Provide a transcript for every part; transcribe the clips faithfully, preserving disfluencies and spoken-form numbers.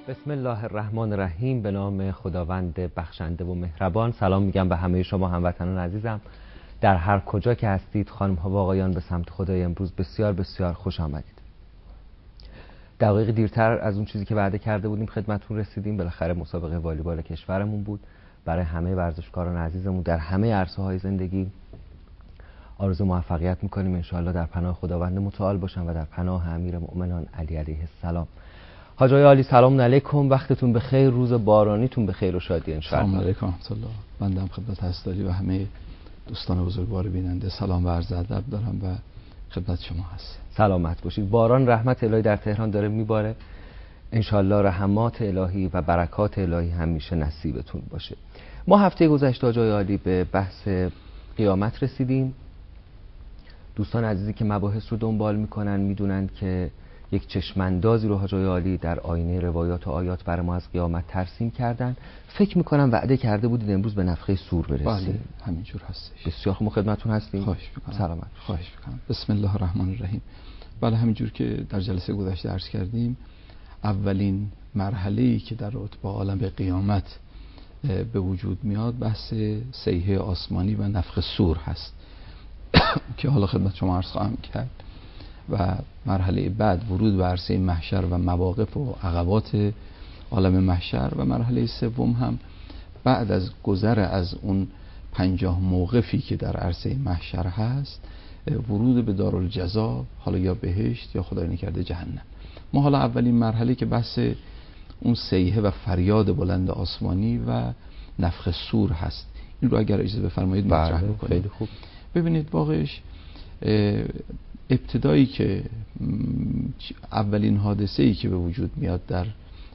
بسم الله الرحمن الرحیم. به نام خداوند بخشنده و مهربان. سلام میگم به همه شما هموطنان عزیزم در هر کجا که هستید. خانم ها و آقایان، به سمت خدای امروز بسیار بسیار خوش آمدید. دقایق دیرتر از اون چیزی که وعده کرده بودیم خدمتتون رسیدیم. بالاخره مسابقه والیبال کشورمون بود. برای همه ورزشکاران عزیزمون در همه عرصه‌های زندگی آرزو موفقیت می‌کنیم. ان شاءالله در پناه خداوند متعال باشن و در پناه امیر مؤمنان علی علیه السلام. حاجی عالی سلام علیکم، وقتتون بخیر، روز بارانیتون بخیر و شادی ان شاء الله. سلام علیکم ورحمت الله. بنده خدمت هستاری و همه دوستان بزرگوار بیننده سلام و عرض ادب دارم و خدمت شما هست. سلامت باشید. باران رحمت الهی در تهران داره میباره. ان شاء الله رحمات الهی و برکات الهی همیشه نصیبتون باشه. ما هفته گذشته حاجی عالی به بحث قیامت رسیدیم. دوستان عزیزی که مباحث رو دنبال میکنن میدونن که یک چشماندازی رو حاجی عالی در آینه روایات و آیات برای ما از قیامت ترسیم کردن. فکر میکنم وعده کرده بودید امروز به نفخه صور برسیم. بله همینجور هستش. بسیار خوب، خدمتتون هستیم. خواهش میکنم. سلامت. خواهش میکنم. بسم الله الرحمن الرحیم. بله همینجور که در جلسه گذشته عرض کردیم، اولین مرحله‌ای که در رابطه با عالم قیامت به وجود میاد بحث صیحه آسمانی و نفخ صور هست که حالا خدمت شما عرض خواهم کرد. و مرحله بعد ورود به عرصه محشر و مواقف و عقبات عالم محشر و مرحله سوم هم بعد از گذر از اون پنجاه موقفی که در عرصه محشر هست ورود به دارالجزا، حالا یا بهشت یا خدای نکرده جهنم. ما حالا اولین مرحله که بحث اون صیحه و فریاد بلند آسمانی و نفخ صور هست، این رو اگر اجازه بفرمایید مطرح بکنیم. خیلی خوب. ببینید واقعش ابتدایی که اولین حادثه‌ای که به وجود میاد در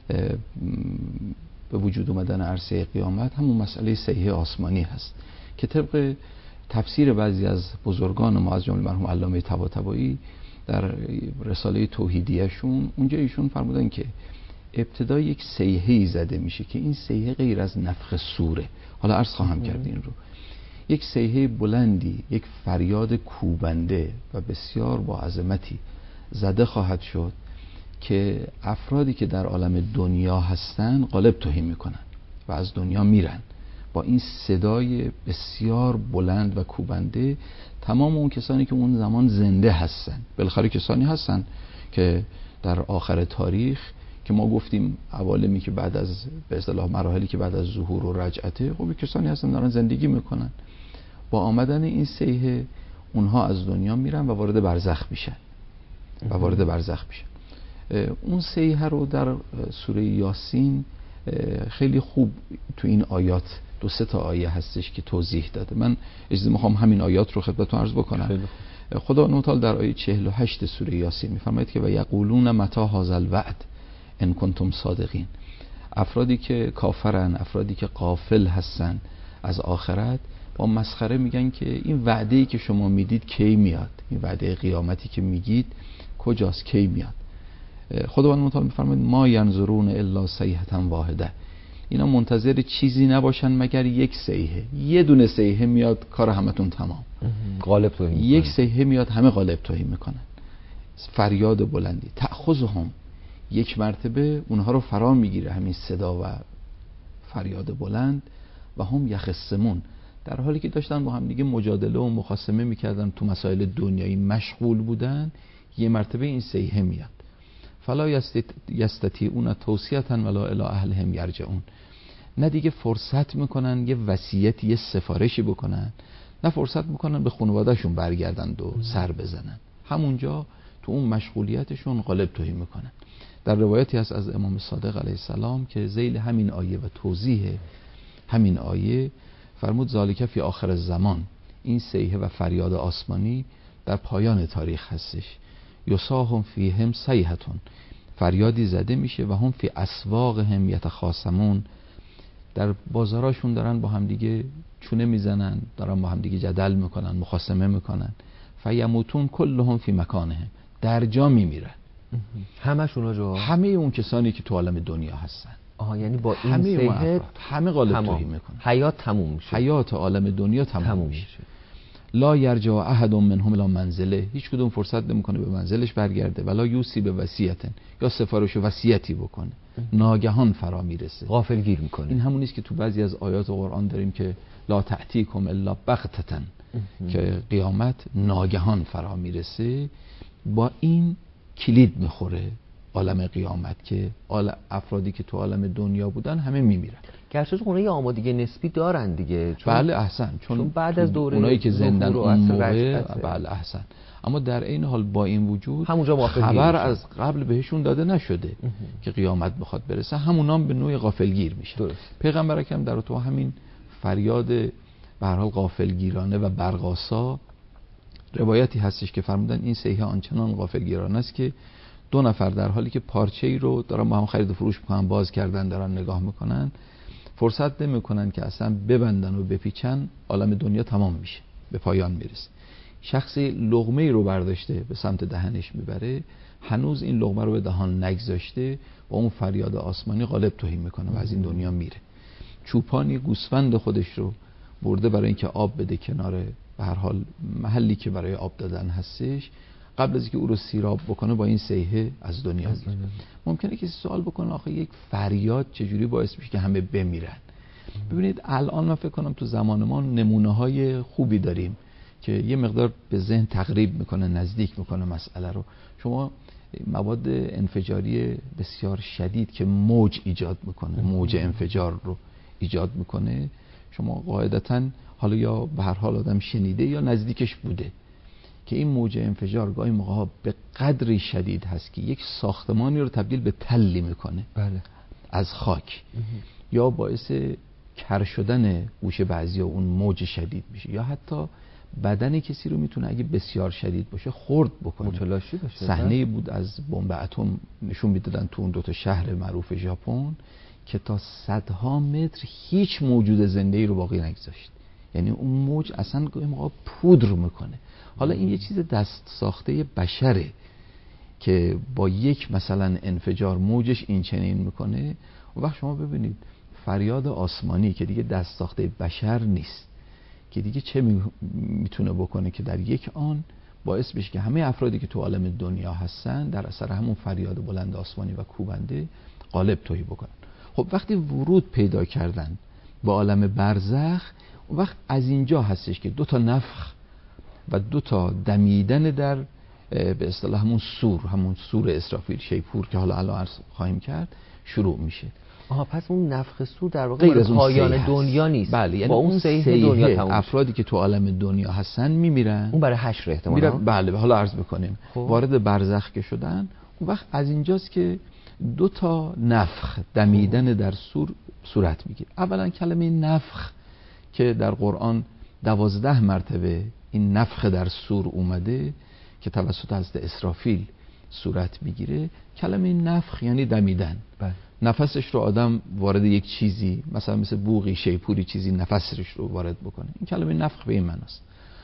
به وجود اومدن عرصه قیامت همون مسئله صیحه آسمانی هست که طبق تفسیر بعضی از بزرگان ما از جمله مرحوم علامه طباطبایی در رساله توحیدیه‌شون، اونجا ایشون فرمودن که ابتدا یک صیحه‌ای زده میشه که این صیحه غیر از نفخ صوره. حالا عرض خواهم کرد این رو. یک صیحه بلندی، یک فریاد کوبنده و بسیار با عظمتی زده خواهد شد که افرادی که در عالم دنیا هستن غالب تهی میکنن و از دنیا میرن. با این صدای بسیار بلند و کوبنده تمام اون کسانی که اون زمان زنده هستن، بالاخره کسانی هستن که در آخر تاریخ که ما گفتیم عوالمی که بعد از به اصطلاح مراحلی که بعد از ظهور و رجعته، خب کسانی هستن دارن زندگی میکنن. با آمدن این صیحه اونها از دنیا میرن و وارد برزخ میشن و وارد برزخ میشن. اون صیحه رو در سوره یاسین خیلی خوب تو این آیات دو سه تا آیه هستش که توضیح داده. من اجازه میخوام همین آیات رو خدمتتون عرض بکنم. خدا تعالی در آیه چهل و هشت سوره یاسین میفرماید که و یقولون متی هذا الوعد ان کنتم صادقین. افرادی که کافرن، افرادی که غافل هستن از آخرت، با مسخره میگن که این وعده‌ای که شما میدید کی میاد؟ این وعده قیامتی که میگید کجاست؟ کی میاد؟ خداوند متعال میفرماید ما ینظرون الا صیحة واحده. اینا منتظر چیزی نباشن مگر یک صیحه. یه دونه صیحه میاد کار همتون تمام. غالب توهی میکنن. یک صیحه میاد همه غالب توهی میکنن. فریاد بلندی تأخذهم، یک مرتبه اونها رو فرا میگیره همین صدا و فریاد بلند و هم یخصمون، در حالی که داشتن با هم دیگه مجادله و مخاصمه میکردن، تو مسائل دنیایی مشغول بودن، یه مرتبه این صیحه میاد. فلا یستطیعون توصیة ولا الی اهلهم یرجعون. نه دیگه فرصت میکنن یه وصیت، یه سفارشی بکنن، نه فرصت میکنن به خانوادهشون برگردند و سر بزنن. همونجا تو اون مشغولیتشون غالب توهی میکنن. در روایتی هست از امام صادق علیه السلام که ذیل همین آیه و توضیح همین آیه فرمود ذالک فی آخر الزمان، این صیحه و فریاد آسمانی در پایان تاریخ هستش. یصاحم فیهم صیحتون، فریادی زده میشه و هم فی اسواقهم یتخاصمون، در بازاراشون دارن با هم دیگه چونه میزنن، دارن با هم دیگه جدل میکنن، مخاصمه میکنن. فیموتون کلهم فی مکانهم، در جا میمیرن همشون جا، همه اون کسانی که تو عالم دنیا هستن. آها، یعنی با این صیحه همه غالب توهی میکنن، حیات تموم میشه، حیات عالم دنیا تموم, تموم میشه. لا یرجع احد منهم الى منزله، هیچ کدوم فرصت نمیکنه به منزلش برگرده، ولا یوصی به وصیت، یا سفارش وصیتی بکنه، ناگهان فرا میرسه، غافلگیر میکنه. این همون است که تو بعضی از آیات قرآن داریم که لا تأتیکم الا بغتة، که قیامت ناگهان فرا میرسه. با این کلید میخوره عالم قیامت که افرادی که تو عالم دنیا بودن همه میمیرن. گرچه اونها یه آمادگی نسبی دارن دیگه، چون بله احسن، چون, چون بعد از دوره اونایی که زندن اون موقع، بله احسن، اما در این حال با این وجود خبر از قبل بهشون داده نشده اه. که قیامت بخواد برسه، همونام به نوع غافلگیر میشه. پیغمبر اکرم در تو همین فریاد به هر حال غافلگیرانه و برقاسا، روایتی هستش که فرمودن این صیحه آنچنان غافلگیرانه است که دو نفر در حالی که پارچه‌ای رو دارن با هم خرید و فروش میکنن، باز کردن دارن نگاه میکنن، فرصت نمیکنن که اصلا ببندن و بپیچن، عالم دنیا تمام میشه، به پایان میرسه. شخصی لقمه ای رو برداشته به سمت دهنش میبره، هنوز این لقمه رو به دهان نگذاشته، با اون فریاد آسمانی غالب توهی میکنه و از این دنیا میره. چوپانی گوسفند خودش رو برده برای اینکه آب بده کنار به هر حال محلی که برای آب دادن هستش، قبل از اینکه او رو سیراب بکنه با این صیحه از دنیا میره. ممکنه کسی سوال بکنه آخه یک فریاد چجوری باعث میشه که همه بمیرن؟ ببینید الان من فکر کنم تو زمان ما نمونه های خوبی داریم که یه مقدار به ذهن تقریب میکنه، نزدیک میکنه مسئله رو. شما مواد انفجاری بسیار شدید که موج ایجاد میکنه، موج انفجار رو ایجاد میکنه، شما قاعدتاً حالا یا به هر حال آدم شنیده یا نزدیکش بوده که این موج انفجار گاهی موقع به قدری شدید هست که یک ساختمانی رو تبدیل به تلی میکنه، بله، از خاک، یا باعث کر شدن گوش بعضی اون موج شدید میشه، یا حتی بدن کسی رو میتونه اگه بسیار شدید باشه خرد بکنه، متلاشی بشه. صحنه بود از بمب اتم نشون میدادن تو اون دو تا شهر معروف ژاپن که تا صدها متر هیچ موجود زنده‌ای رو باقی نگذاشت، یعنی اون موج اصلا گاهی موقع پودر میکنه. حالا این یه چیز دست ساخته بشره که با یک مثلا انفجار موجش این چنین میکنه. و وقت شما ببینید فریاد آسمانی که دیگه دست ساخته بشر نیست، که دیگه چه میتونه بکنه که در یک آن باعث بشه که همه افرادی که تو عالم دنیا هستن در اثر همون فریاد بلند آسمانی و کوبنده غالب توهی بکنن. خب وقتی ورود پیدا کردن با عالم برزخ، وقت از اینجا هستش که دو تا نفخ و دو تا دمیدن در به اصطلاح همون سور، همون سور اسرافیل، شیپور که حالا الان عرض خواهیم کرد، شروع میشه. آها، پس اون نفخ سور در واقع غیر پایان دنیا نیست. بله، یعنی با اون صیحه دنیا تموم، افرادی که تو عالم دنیا هستن میمیرن، اون برای حشر احتمالاً. بله، حالا عرض بکنیم خب. وارد برزخ که شدن، اون وقت از اینجاست که دو تا نفخ، دمیدن در سور صورت میگیره. اولا کلمه نفخ که در قرآن دوازده مرتبه این نفخ در سور اومده که توسط حضرت اسرافیل صورت میگیره، کلمه نفخ یعنی دمیدن. بله. نفسش رو آدم وارد یک چیزی، مثلا مثل بوقی، شیپوری چیزی نفسش رو وارد بکنه، این کلمه نفخ به این معناست.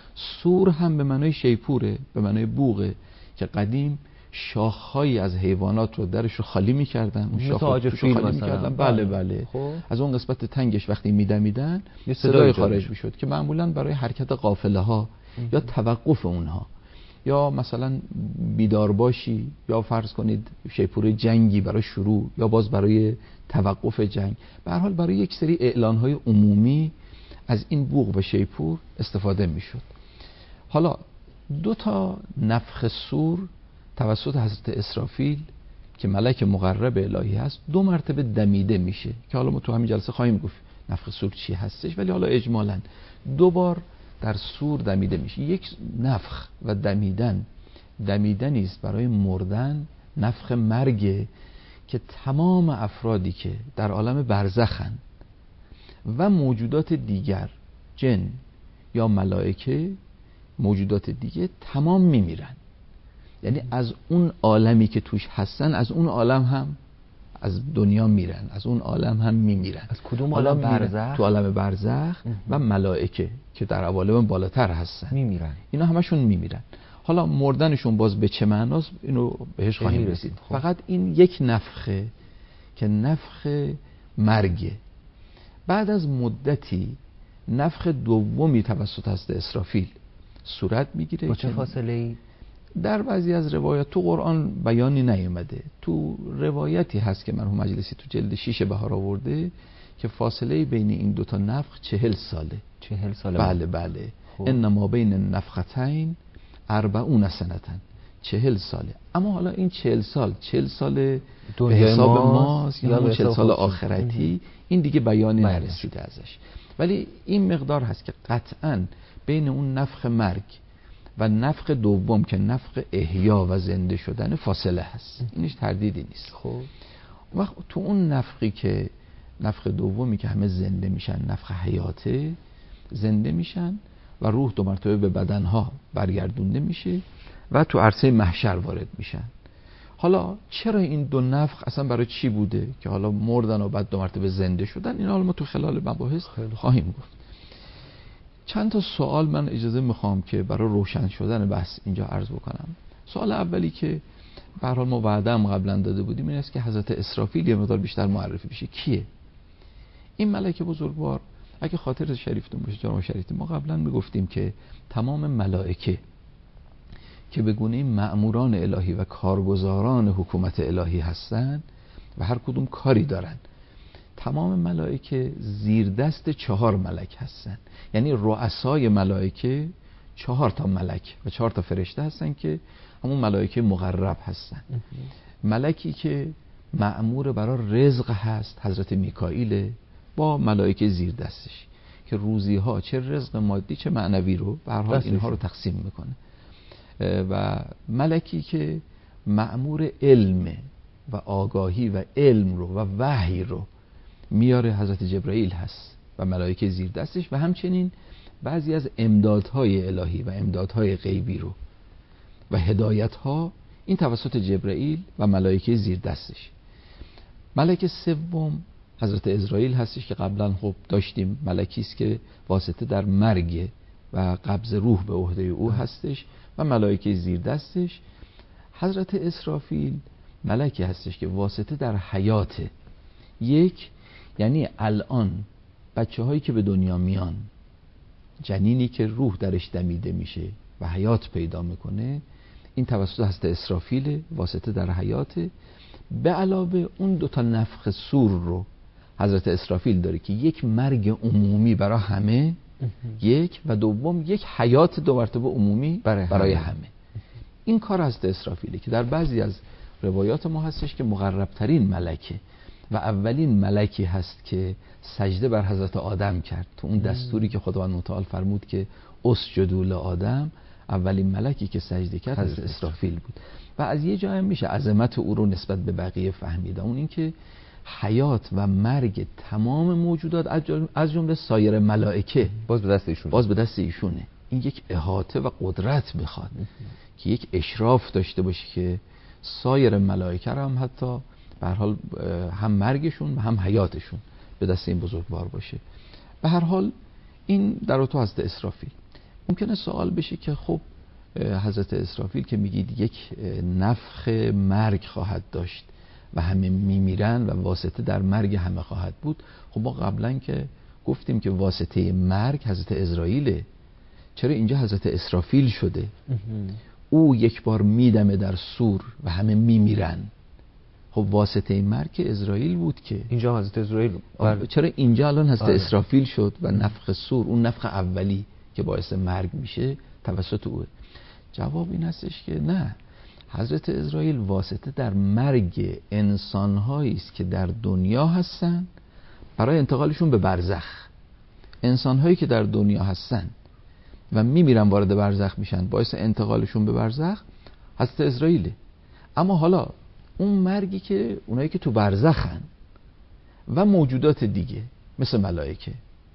سور هم به معنای شیپوره، به معنای بوقه که قدیم شاخهایی از حیوانات رو درش رو خالی می‌کردن، اون شاخه‌ها رو خالی می‌کردن. بله بله. خب. از اون قسمت تنگش وقتی میدمیدن صدای خارج می‌شد که معمولاً برای حرکت قافله‌ها یا توقف اونها، یا مثلا بیدار باشی، یا فرض کنید شیپور جنگی برای شروع، یا باز برای توقف جنگ، به هر حال برای یک سری اعلان‌های عمومی از این بوق و شیپور استفاده می‌شد. حالا دو تا نفخ سور توسط حضرت اسرافیل که ملک مقرب الهی هست دو مرتبه دمیده میشه که حالا ما تو همین جلسه خواهیم گفت نفخ سور چی هستش، ولی حالا اجمالاً دو بار در سور دمیده میشه. یک نفخ و دمیدن دمیدنی است برای مردن، نفخ مرگ که تمام افرادی که در عالم برزخن و موجودات دیگر، جن یا ملائکه، موجودات دیگه تمام میمیرن. یعنی از اون عالمی که توش هستن، از اون عالم هم از دنیا میرن، از اون عالم هم میمیرن. از کدوم عالم؟ برزخ. تو عالم برزخ و ملائکه که در عوالم بالاتر هستن میمیرن. اینا همشون میمیرن. حالا مردنشون باز به چه معناست اینو بهش خواهیم رسید. خب. فقط این یک نفخه که نفخ مرگه. بعد از مدتی نفخ دومی توسط حضرت اسرافیل صورت میگیره. با چه فاصله ای؟ در بعضی از روایات، تو قرآن بیانی نیامده، تو روایتی هست که مرحوم مجلسی تو جلد شیش بهار آورده که فاصله بین این دوتا نفخ چهل ساله. چهل ساله؟ بله بله. انما بین نفختین اربعون سنتن، چهل ساله. اما حالا این چهل سال چهل سال به حساب ماست یا همون چهل سال آخرتی، این دیگه بیانی نرسیده ازش. ولی این مقدار هست که قطعاً بین اون نفخ مرگ و نفخ دوم که نفخ احیا و زنده شدن فاصله هست، اینش تردیدی نیست. خب وقت تو اون نفخی که نفخ دومی که همه زنده میشن، نفخ حیاته، زنده میشن و روح دو مرتبه به بدنها برگردونده میشه و تو عرصه محشر وارد میشن. حالا چرا این دو نفخ اصلا برای چی بوده که حالا مردن و بعد دو مرتبه زنده شدن؟ این حالا ما تو خلال مباحث خواهیم گفت. چند تا سوال من اجازه میخوام که برای روشن شدن بحث اینجا عرض بکنم. سوال اولی که به هر حال ما وعده هم قبلا داده بودیم این است که حضرت اسرافیل یه مقدار بیشتر معرفی بشه. کیه این ملک بزرگوار؟ اگه خاطر شریفتون باشه جناب شریفتی، ما قبلا میگفتیم که تمام ملائکه که به گونه مأموران الهی و کارگزاران حکومت الهی هستند و هر کدوم کاری دارن، تمام ملائکه زیر دست چهار ملک هستن. یعنی رؤسای ملائکه چهار تا ملک و چهار تا فرشته هستن که همون ملائکه مقرب هستن. ملکی که مأمور برای رزق هست حضرت میکائیل با ملائکه زیر دستش که روزی ها چه رزق مادی چه معنوی رو به هر حال اینها رو تقسیم میکنه. و ملکی که مأمور علم و آگاهی و علم رو و وحی رو میاره حضرت جبرائیل هست و ملائکه زیر دستش، و همچنین بعضی از امدادهای الهی و امدادهای غیبی رو و هدایتها این توسط جبرائیل و ملائکه زیر دستش. ملک سوم حضرت عزرائیل هستش که قبلا خب داشتیم، ملکی است که واسطه در مرگ و قبض روح به عهده او هستش و ملائکه زیر دستش. حضرت اسرافیل ملکی هستش که واسطه در حیات، یک یعنی الان بچه هایی که به دنیا میان، جنینی که روح درش دمیده میشه و حیات پیدا میکنه، این توسط حضرت اسرافیل واسطه در حیات. به علاوه اون دوتا نفخ سور رو حضرت اسرافیل داره که یک مرگ عمومی برای همه، یک و دوم یک حیات دو مرتبه عمومی برای, برای همه. همه. این کار حضرت اسرافیله که در بعضی از روایات ما هستش که مقربترین ملکه و اولین ملکی هست که سجده بر حضرت آدم کرد. تو اون دستوری که خداوند متعال فرمود که اسجدوا لآدم، اولین ملکی که سجده کرد حضرت اسرافیل بود. و از یه جایی میشه عظمت او رو نسبت به بقیه فهمید، اون این که حیات و مرگ تمام موجودات از جمله سایر ملائکه باز به دست ایشونه. باز به دست ایشونه. این یک احاطه و قدرت میخواد که یک اشراف داشته باشه که سایر ملائکه رو هم حتی به هر حال هم مرگشون و هم حیاتشون به دست این بزرگوار باشه. به هر حال این در تو حضرت اسرافیل. ممکنه سوال بشه که خب حضرت اسرافیل که میگید یک نفخ مرگ خواهد داشت و همه میمیرن و واسطه در مرگ همه خواهد بود، خب ما قبلا که گفتیم که واسطه مرگ حضرت عزرائیله، چرا اینجا حضرت اسرافیل شده؟ او یک بار میدمه در سور و همه میمیرن. خب واسطه مرگ عزرائیل بود که اینجا حضرت عزرائیل، چرا اینجا الان حضرت اسرافیل شد و نفخ سور، اون نفخ اولی که باعث مرگ میشه توسط اوه؟ جواب این هستش که نه، حضرت عزرائیل واسطه در مرگ انسان‌هایی است که در دنیا هستن برای انتقالشون به برزخ. انسان‌هایی که در دنیا هستن و میمیرن وارد برزخ میشن، باعث انتقالشون به برزخ حضرت عزرائیله. اما حالا اون مرگی که اونایی که تو برزخن و موجودات دیگه مثل ملائکه،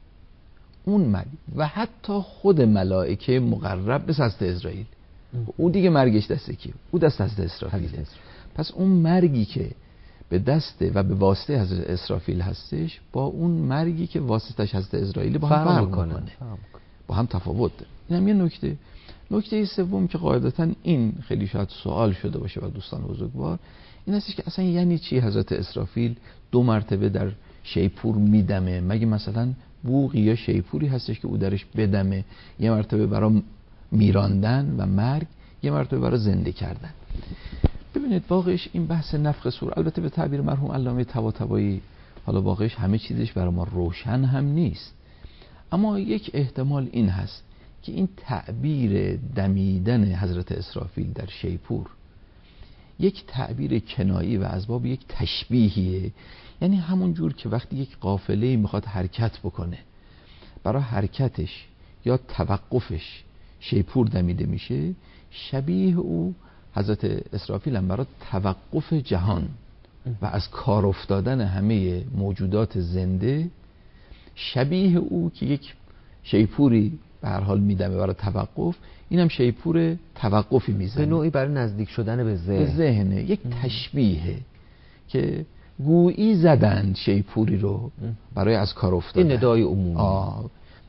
اون مرگ و حتی خود ملائکه مقرب مثل حضرت عزرائیل، او دیگه مرگش دست کیه؟ او دست حضرت اسرافیله. پس اون مرگی که به دست و به واسطه حضرت اسرافیل هستش با اون مرگی که واسطش حضرت عزرائیل با هم فرق میکنه، با هم تفاوت داره. این هم یه نکته. نکته سوم که قاعدتا این خیلی شاید سوال شده باشه و دوستان بزرگوار، این هستش که اصلا یعنی چی حضرت اسرافیل دو مرتبه در شیپور میدمه؟ مگه مثلا بوقی یا شیپوری هستش که او درش بدمه؟ یه مرتبه برای میراندن و مرگ، یه مرتبه برای زنده کردن. ببینید واقعش این بحث نفخ صور، البته به تعبیر مرحوم علامه طباطبایی، حالا واقعش همه چیزش برای ما روشن هم نیست، اما یک احتمال این هست که این تعبیر دمیدن حضرت اسرافیل در شیپور یک تعبیر کنایی و از باب یک تشبیهیه. یعنی همون جور که وقتی یک قافله میخواد حرکت بکنه، برای حرکتش یا توقفش شیپور دمیده میشه، شبیه او حضرت اسرافیل هم برای توقف جهان و از کار افتادن همه موجودات زنده، شبیه او که یک شیپوری به هر حال میدمه برای توقف، اینم شیپور توقفی میزنه، به نوعی برای نزدیک شدن به ذهن، به ذهنه، یک تشبیهه که گویی زدن شیپوری رو برای از کار افتادن. این ندای عمومی. آه.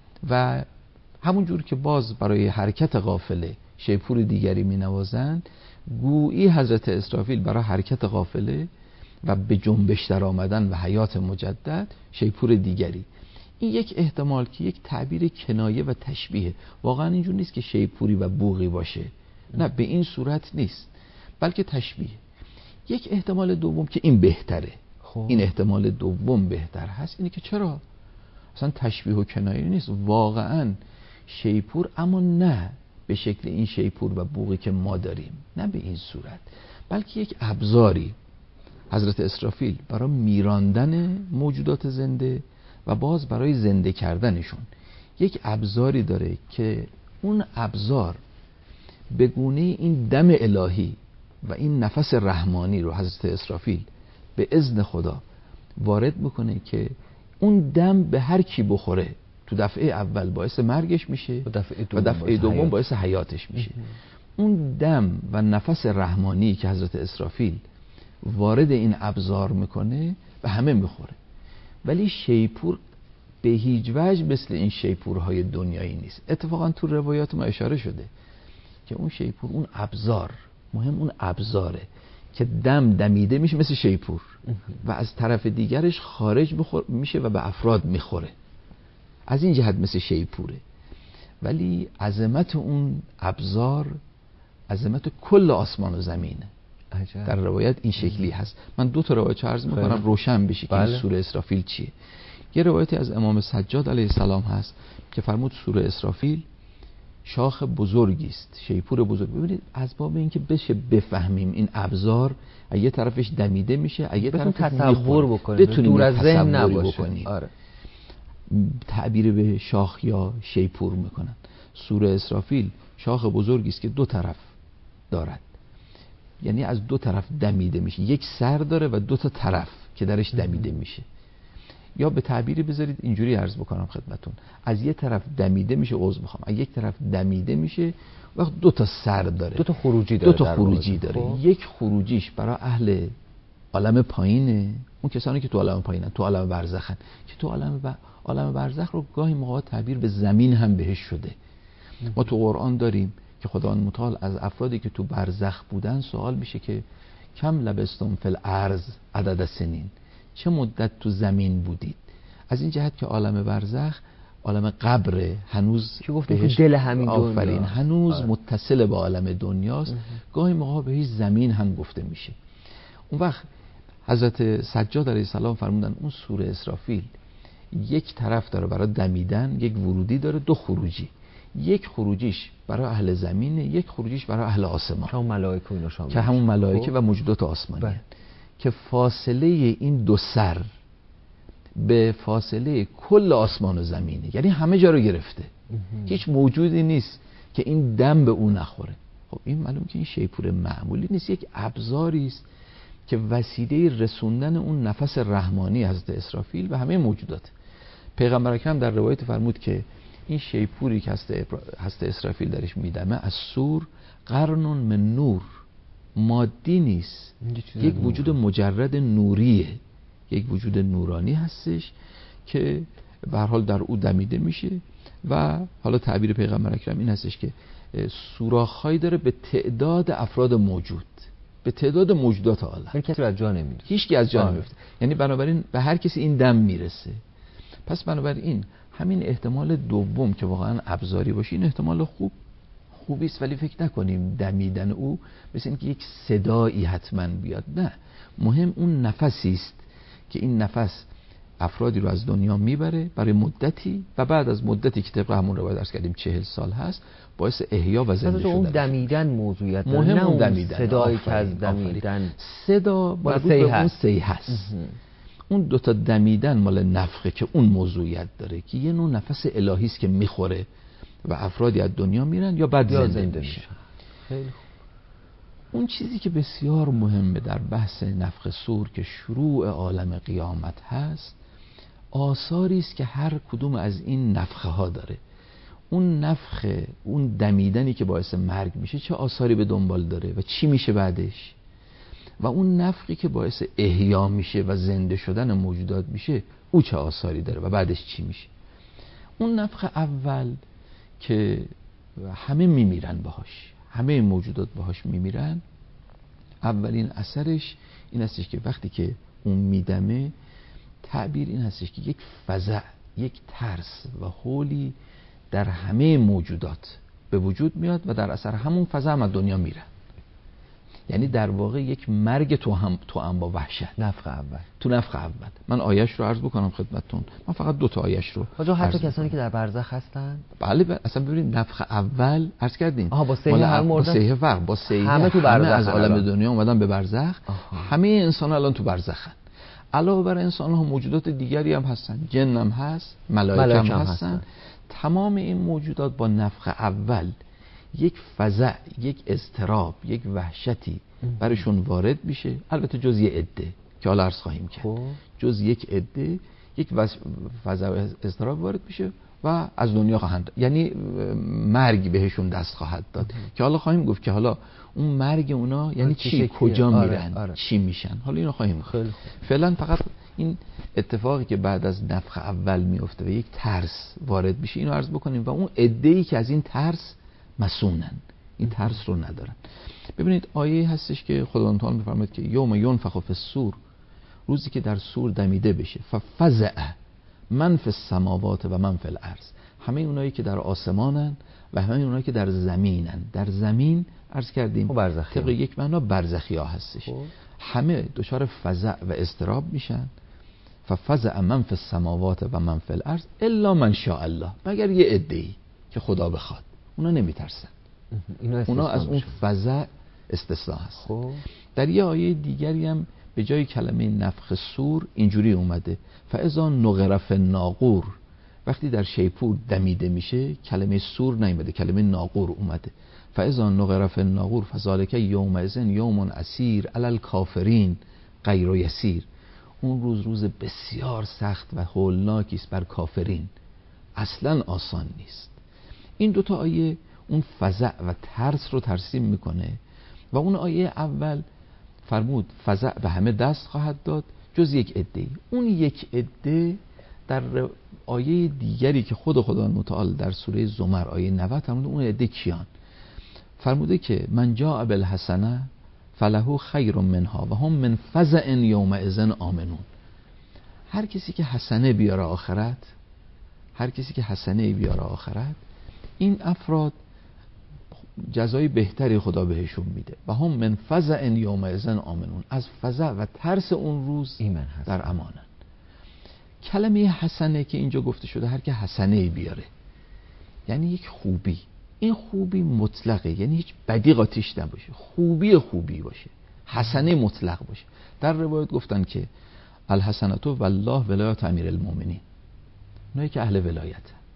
و همون جور که باز برای حرکت قافله شیپور دیگری می نوازند، گویی حضرت اسرافیل برای حرکت قافله و به جنبش در آمدن و حیات مجدد شیپور دیگری. این یک احتمال که یک تعبیر کنایه و تشبیه، واقعا اینجور نیست که شیپوری و بوقی باشه، نه به این صورت نیست، بلکه تشبیه. یک احتمال دوم که این بهتره، خوب. این احتمال دوم بهتر هست، اینه که چرا اصلا تشبیه و کنایه نیست، واقعا شیپور، اما نه به شکل این شیپور و بوقی که ما داریم، نه به این صورت، بلکه یک ابزاری حضرت اسرافیل برای میراندن موجودات زنده و باز برای زنده کردنشون یک ابزاری داره که اون ابزار به گونه این دم الهی و این نفس رحمانی رو حضرت اسرافیل به اذن خدا وارد میکنه که اون دم به هر کی بخوره تو دفعه اول باعث مرگش میشه و دفعه دوم, و دفعه دوم حیات. باعث حیاتش میشه. اون دم و نفس رحمانی که حضرت اسرافیل وارد این ابزار میکنه به همه میخوره، ولی شیپور به هیچ وجه مثل این شیپورهای دنیایی نیست. اتفاقا تو روایات ما اشاره شده که اون شیپور، اون ابزار، مهم اون ابزاره که دم دمیده میشه مثل شیپور و از طرف دیگرش خارج میشه و به افراد میخوره، از این جهت مثل شیپوره. ولی عظمت اون ابزار عظمت کل آسمان و زمینه. عجب. در روایت این شکلی هست. من دو تا روایت عرض میکنم روشن بشه که این سوره اسرافیل چیه. یه روایتی از امام سجاد علیه السلام هست که فرمود سوره اسرافیل شاخ بزرگی است، شیپور بزرگ. ببینید از باب اینکه بشه بفهمیم این ابزار یه طرفش دمیده میشه، یه طرف تصور بکنید، دور از ذهن نباشه. آره. تعبیر به شاخ یا شیپور میکنن. سوره اسرافیل شاخ بزرگی است که دو طرف دارد، یعنی از دو طرف دمیده میشه، یک سر داره و دو تا طرف که درش دمیده میشه. یا به تعبیری بذارید اینجوری عرض بکنم خدمتون، از یک طرف دمیده میشه، عذر میخوام، از یک طرف دمیده میشه وقت دو تا سر داره، دو تا خروجی داره، دو تا خروجی داره. خوب. یک خروجیش برای اهل عالم پایینه، اون کسانی که تو عالم پایینن، تو عالم برزخن، که تو عالم ب... عالم برزخ رو گاهی موقع تعبیر به زمین هم بهش شده. ما تو قرآن داریم که خداوند متعال از افرادی که تو برزخ بودن سوال میشه که کم لبستم فی الارض عدد سنین، چه مدت تو زمین بودید؟ از این جهت که عالم برزخ عالم قبره، هنوز که گفتیم که دل همین دنیا هنوز آه. متصل به عالم دنیاست. گاهی موقع بهش زمین هم گفته میشه. اون وقت حضرت سجاد علیه السلام فرمودن اون سوره اسرافیل یک طرف داره برای دمیدن، یک ورودی داره، دو خروجی. یک خروجیش برای اهل زمینه، یک خروجیش برای اهل آسمان که همون ملائکه اینا شامل، که همون ملائکه و موجودات آسمانی هست. که فاصله این دو سر به فاصله کل آسمان و زمینه، یعنی همه جا رو گرفته. هیچ موجودی نیست که این دم به اون نخوره. خب این معلوم که این شیپور معمولی نیست، یک ابزاری است که وسیله رسوندن اون نفس رحمانی حضرت اسرافیل و همه موجودات. پیغمبر اکرم در روایت فرمود که این شیپوری که حضرت اسرافیل درش میدمه از سور قرنون من نور، مادی نیست، یک وجود مجرد نوریه، یک وجود نورانی هستش که به هر حال در او دمیده میشه. و حالا تعبیر پیغمبر اکرم این هستش که سوراخ‌هایی داره به تعداد افراد موجود، به تعداد موجودات عالم. هیچ کسی از جا نمیره، هیچ کی از جا نمیفته. یعنی بنابراین به هر کسی این دم میرسه. پس بنابراین همین احتمال دوم که واقعا ابزاری باشه، این احتمال خوب خوبی است، ولی فکر نکنیم دمیدن او مثل اینکه یک صدایی حتما بیاد. نه، مهم اون نفسی است که این نفس افرادی رو از دنیا میبره برای مدتی و بعد از مدتی که طبق همون روایت عرض کردیم چهل سال هست، باعث احیا و زنده شدن. اون دمیدن موضوعیت مهم نه اون اون دمیدن. صدایی که از دمیدن، صدا مربوط به اون سی هست. اون دوتا دمیدن مال نفخه که اون موضوعیت داره که یه نوع نفس الهی است که میخوره و افرادی از دنیا میرن یا بعد زنده, زنده میشن. خیلی خوب. اون چیزی که بسیار مهمه در بحث نفخ صور که شروع عالم قیامت هست، آثاری است که هر کدوم از این نفخه ها داره. اون نفخه، اون دمیدنی که باعث مرگ میشه چه آثاری به دنبال داره و چی میشه بعدش، و اون نفخی که باعث احیا میشه و زنده شدن موجودات میشه او چه آثاری داره و بعدش چی میشه. اون نفخ اول که همه میمیرن باهاش، همه موجودات باهاش میمیرن، اولین اثرش این هستش که وقتی که اون میدمه، تعبیر این هستش که یک فزع، یک ترس و هولی در همه موجودات به وجود میاد و در اثر همون فزع هم از دنیا میرن. یعنی در واقع یک مرگ تو هم تو هم با وحشت. نفخ اول. تو نفخ اول. من آیش رو عرض بکنم خدمتتون. من فقط دو تا آیش رو. آجا حتی کسانی که در برزخ هستن؟ بله ب... اصلا ببینید نفخ اول عرض کردین. آها با سیه هم مردن. با سیه فرق، با سیه همه تو برزخ، همه از عالم دنیا اومدن به برزخ. آها. همه انسان الان تو برزخن. علاوه بر انسان ها موجودات دیگری هم هستن، جن هم هست، ملائکه هم هستن. هستن. تمام این موجودات با نفخ اول یک فزع، یک اضطراب، یک وحشتی برشون وارد میشه. البته جز یه عده که حالا عرض خواهیم کرد، جز یک عده یک فزع و اضطراب وارد میشه و از دنیا خواهند، یعنی مرگ بهشون دست خواهد داد که حالا خواهیم گفت که حالا اون مرگ اونا یعنی چی، کجا میرن، آره، آره. چی میشن، حالا اینو خواهیم خیلی خوب. فعلا فقط این اتفاقی که بعد از نفخ اول میفته و یک ترس وارد میشه اینو عرض بکنیم و اون عده‌ای که از این ترس مسونن، این ترس رو ندارن. ببینید آیه هستش که خداوند تعالی میفرماید که یوم ینفخ فی الصور، روزی که در صور دمیده بشه، ففزع من فی السماوات و من فی الارض، همه اونایی که در آسمانن و همه اونایی که در زمینن. در زمین عرض کردیم طبق یک معنا برزخیا هستش. خوب. همه دچار فزع و اضطراب میشن. ففزع من فی السماوات و من فی الارض الا من شاء الله، مگر یه عده‌ای که خدا بخواد. اونا نمیترسن، اونا از اون فزع استثنا هست. خوب. در یه آیه دیگری هم به جای کلمه نفخ صور اینجوری اومده فاذا نقر فی الناقور، وقتی در شیپور دمیده میشه کلمه صور نیومده، کلمه ناقور اومده. فاذا نقر فی الناقور فذلک یومئذ یوم عسیر علی الکافرین غیر یسیر، اون روز روز بسیار سخت و هولناکی است بر کافرین، اصلا آسان نیست. این دوتا آیه اون فزع و ترس رو ترسیم میکنه و اون آیه اول فرمود فزع به همه دست خواهد داد جز یک عده. اون یک عده در آیه دیگری که خود خداوند متعال در سوره زمر آیه نود فرمود اون عده کیان؟ فرموده که من جاء بالحسنه فله خیر منها و هم من فزع یومئذ آمنون. هر کسی که حسنه بیاره آخرت، هر کسی که حسنه بیاره آخرت، این افراد جزای بهتری خدا بهشون میده و هم من فزع یومئذ آمنون، از فزع و ترس اون روز ایمن هست، در امانن. کلمه حسنه که اینجا گفته شده هر که حسنه بیاره یعنی یک خوبی، این خوبی مطلقه، یعنی هیچ بدی قاطیش نباشه، خوبی خوبی باشه، حسنه مطلق باشه. در روایت گفتن که الحسنة والله ولایت امیر المؤمنین، اونایی که اهل ولایت،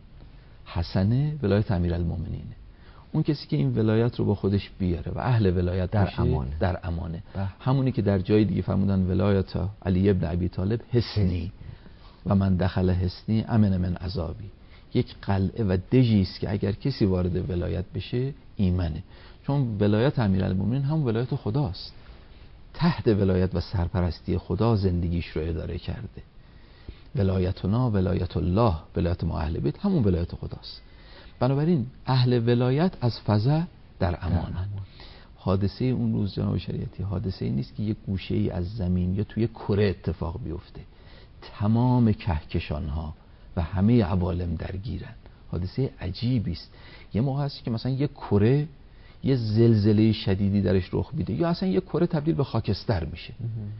حسنه ولایت امیر المؤمنینه، اون کسی که این ولایت رو با خودش بیاره و اهل ولایت در باشه امانه. در امانه ده. همونی که در جای دیگه فرمودن ولایت علی ابن ابی طالب حصنی و من دخل حصنی امن من عذابی، یک قلعه و دژی است که اگر کسی وارد ولایت بشه ایمنه، چون ولایت امیرالمومنین هم ولایت خداست، تحت ولایت و سرپرستی خدا زندگیش رو اداره کرده. ولایتنا ولایت الله، ولایت ما اهل بیت همون ولایت خداست. بنابراین اهل ولایت از فزع در امانن. حادثه اون روز جناب شریعتی حادثه ای نیست که یک گوشه ای از زمین یا توی کره اتفاق بیفته، تمام کهکشان ها و همه عوالم درگیرن. حادثه عجیبی است. یه موقع هست که مثلا یه کره یه زلزله شدیدی درش رخ میده یا اصلا یه کره تبدیل به خاکستر میشه.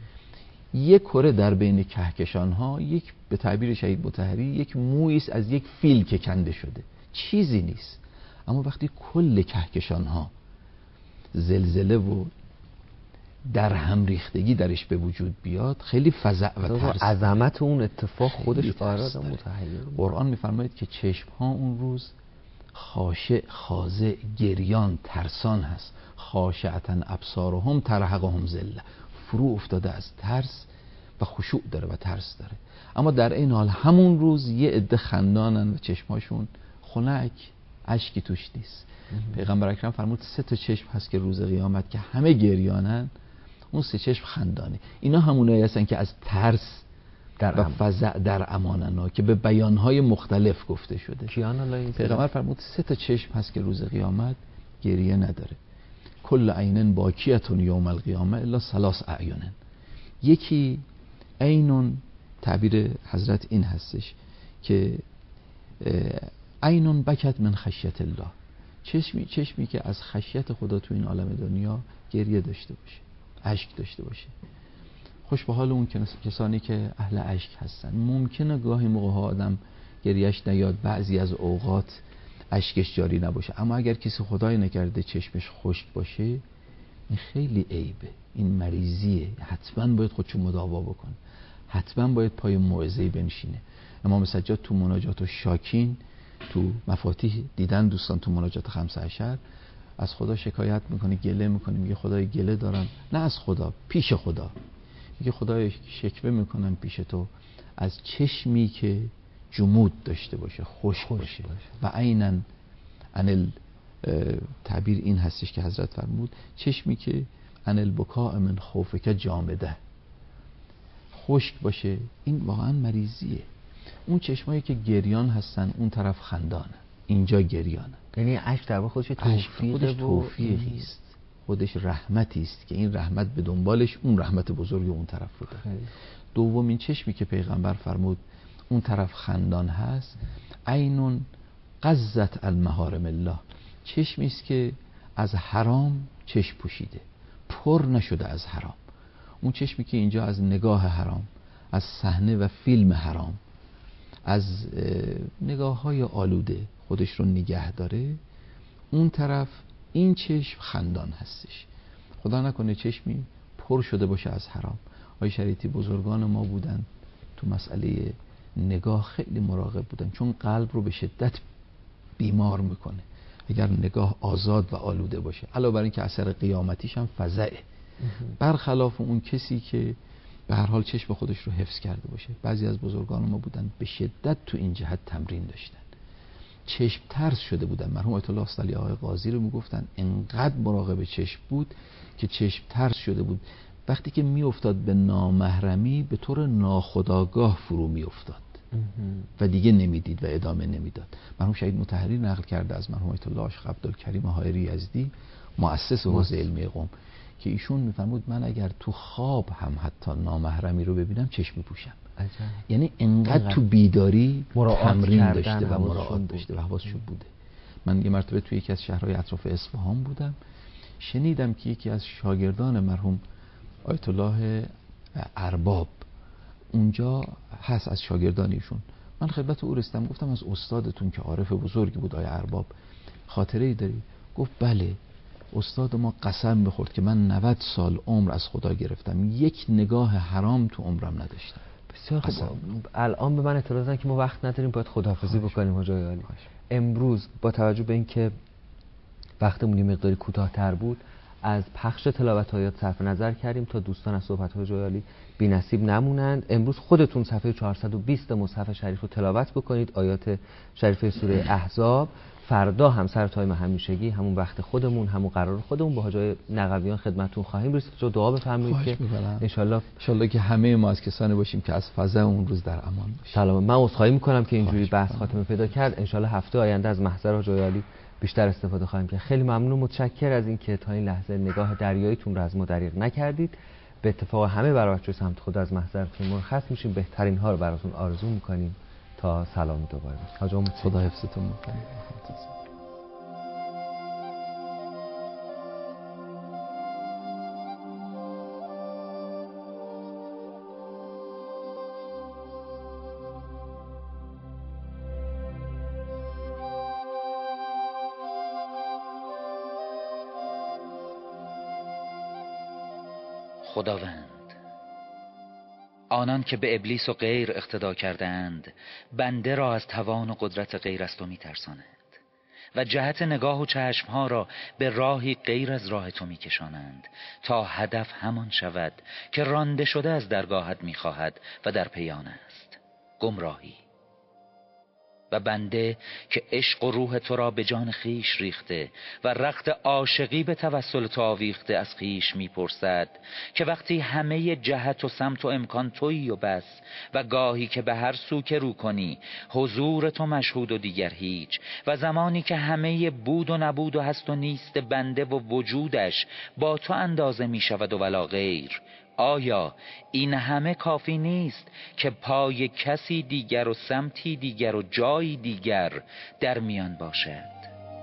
یه کره در بین کهکشان ها یک به تعبیر شهید مطهری یک مویی است از یک فیل که کنده شده، چیزی نیست. اما وقتی کل کهکشان ها زلزله و در هم ریختگی درش به وجود بیاد، خیلی فزع و ترس. عظمت اون اتفاق خودش قرار متحیر. قرآن میفرماید که چشم ها اون روز خاشع، خاضع، گریان، ترسان هست. خاشعتا ابصارهم ترهقهم ذله، فرو افتاده از ترس و خشوع داره و ترس داره. اما در این حال همون روز یه عده خندانن و چشماشون خنک، اشکی توش نیست. پیغمبر اکرم فرمود سه تا چشم هست که روز قیامت که همه گریانن، اون سه چشم خندانه. اینا همونایی هستن که از ترس در و فزع در امانن که به بیانهای مختلف گفته شده. پیغمبر فرمود سه تا چشم هست که روز قیامت گریه نداره. کل عینن باکیتون یوم القیامه الا ثلاث اعینن. یکی عینون، تعبیر حضرت این هستش که عینون بکت من خشیت الله، چشمی چشمی که از خشیت خدا تو این عالم دنیا گریه داشته باشه، اشک داشته باشه. خوش به حال اون کسانی که اهل اشک هستن. ممکنه گاهی موقع ها آدم گریهش نیاد، بعضی از اوقات اشکش جاری نباشه، اما اگر کسی خدای نکرده چشمش خشک باشه، این خیلی عیبه، این مریضیه. حتما باید خودشو مداوا بکنه، حتما باید پای موعظه‌ای بنشینه. امام سجاد تو مناجات و شاکین تو مفاتیح دیدن دوستان تو مناجات خمسه عشر از خدا شکایت میکنه، گله میکنه، میگه خدای گله دارم، نه از خدا، پیش خدا. میگه خدای شکوه میکنم پیش تو از چشمی که جمود داشته باشه، خشک باشه. و عیناً عن تعبیر این هستش که حضرت فرمود چشمی که عن البکاء من خوفک جامده، خشک باشه. این واقعا مریضیه. اون چشمایی که گریان هستن اون طرف خندانه، اینجا گریانه. یعنی اشک در واقع خودش توفیقه، توفیقی است، خودش رحمتی است که این رحمت به دنبالش اون رحمت بزرگ اون طرف رو داره. دومین چشمی که پیغمبر فرمود اون طرف خندان هست، عینون قزت المحارم الله، چشمی است که از حرام چشم پوشیده، پر نشده از حرام. اون چشمی که اینجا از نگاه حرام، از صحنه و فیلم حرام، از نگاه های آلوده خودش رو نگه داره، اون طرف این چشم خندان هستش. خدا نکنه چشمی پر شده باشه از حرام. آقای شریعتی بزرگان ما بودن تو مسئله نگاه خیلی مراقب بودن، چون قلب رو به شدت بیمار میکنه اگر نگاه آزاد و آلوده باشه. علاوه بر این که اثر قیامتیش هم فزعه، برخلاف اون کسی که به هر حال چشم خودش رو حفظ کرده باشه. بعضی از بزرگان ما بودن به شدت تو این جهت تمرین داشتن، چشم ترس شده بودن. مرحوم آیت الله استعلی آقای قاضی رو میگفتن انقدر مراقب چشم بود که چشم ترس شده بود، وقتی که میافتاد به نامحرمی به طور ناخودآگاه فرو میافتاد و دیگه نمیدید و ادامه نمیداد. مرحوم شهید مطهری نقل کرده از مرحوم آیت الله شیخ عبدالکریم حائری یزدی، مؤسس حوزه علمی قم، که ایشون میفرمود من اگر تو خواب هم حتی نامحرمی رو ببینم چشم میپوشم. یعنی انقدر تو بیداری تمرین داشته و مراعات داشته و حواسش بوده. من یه مرتبه توی یکی از شهرهای اطراف اصفهان بودم، شنیدم که یکی از شاگردان مرحوم آیت الله ارباب اونجا هست، از شاگردانیشون. من خدمت او رسیدم، گفتم از استادتون که عارف بزرگی بود آیه ارباب خاطره ای داری؟ گفت بله، استاد ما قسم بخورد که من نود سال عمر از خدا گرفتم، یک نگاه حرام تو عمرم نداشتم. بسیار خوب. الان به من اطلاع دادن که ما وقت نداریم، باید خداحافظی بکنیم حاجی عالی. امروز با توجه به اینکه وقتمون یه مقداری کوتاه‌تر بود، از پخش تلاوت آیات صرف نظر کردیم تا دوستان از صحبت‌های حاجی عالی بی‌نصیب نمونند. امروز خودتون صفحه چهارصد و بیست مصحف شریف رو تلاوت بکنید، آیات شریفه سوره احزاب. فردا هم سر تایم همیشگی همون وقت خودمون، همون قرار خودمون با حاجی نقویان خدمتتون خواهیم رسید. جو دعا بفرمایید که ان شاءالله ان شاءالله که همه ما از کسانی باشیم که از فضا اون روز در امان باشیم. سلام. من عذرخواهی می‌کنم که اینجوری بحث خاتمه پیدا کرد. ان شاءالله هفته آینده از محضر حاجی عالی بیشتر استفاده خواهیم کرد. خیلی ممنون و متشکر از اینکه تا این لحظه نگاه دریاییتون رو از ما دریغ نکردید. به اتفاق همه برای سمت خدا از محضرتون مرخص میشیم. بهترین ها رو براتون آرزو می‌کنیم. تا سلام دوباره. حاج امید خدا حفظتون بکنه. خداوند، آنان که به ابلیس و غیر اقتدا کردند بنده را از توان و قدرت غیر از تو می ترسانند و جهت نگاه و چشمها را به راهی غیر از راه تو می کشانند تا هدف همان شود که رانده شده از درگاهت می خواهد و در پیان است گمراهی. و بنده که عشق و روح تو را به جان خیش ریخته و رخت عاشقی به توسل تو آویخته از خیش میپرسد که وقتی همه جهت و سمت و امکان تویی و بس و گاهی که به هر سو که رو کنی حضور تو مشهود و دیگر هیچ و زمانی که همه بود و نبود و هست و نیست بنده و وجودش با تو اندازه می شود و ولا غیر، آیا این همه کافی نیست که پای کسی دیگر و سمتی دیگر و جایی دیگر در میان باشد؟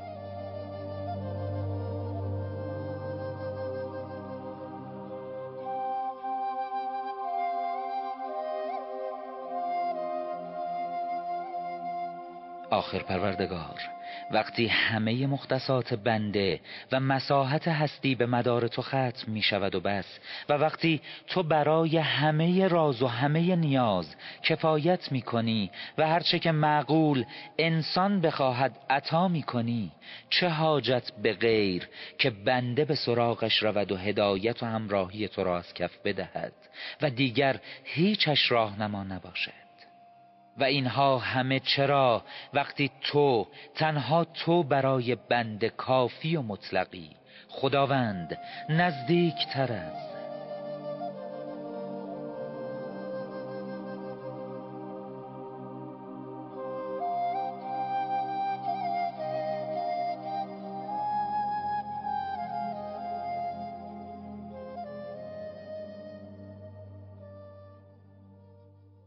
آخر پروردگار، وقتی همه مختصات بنده و مساحت هستی به مدار تو ختم می شود و بس و وقتی تو برای همه راز و همه نیاز کفایت می کنی و هرچه که معقول انسان بخواهد عطا می کنی، چه حاجت به غیر که بنده به سراغش رود و هدایت و همراهی تو را از کف بدهد و دیگر هیچش راهنما نباشد؟ و اینها همه چرا وقتی تو تنها تو برای بنده کافی و مطلقی؟ خداوند، نزدیک تر است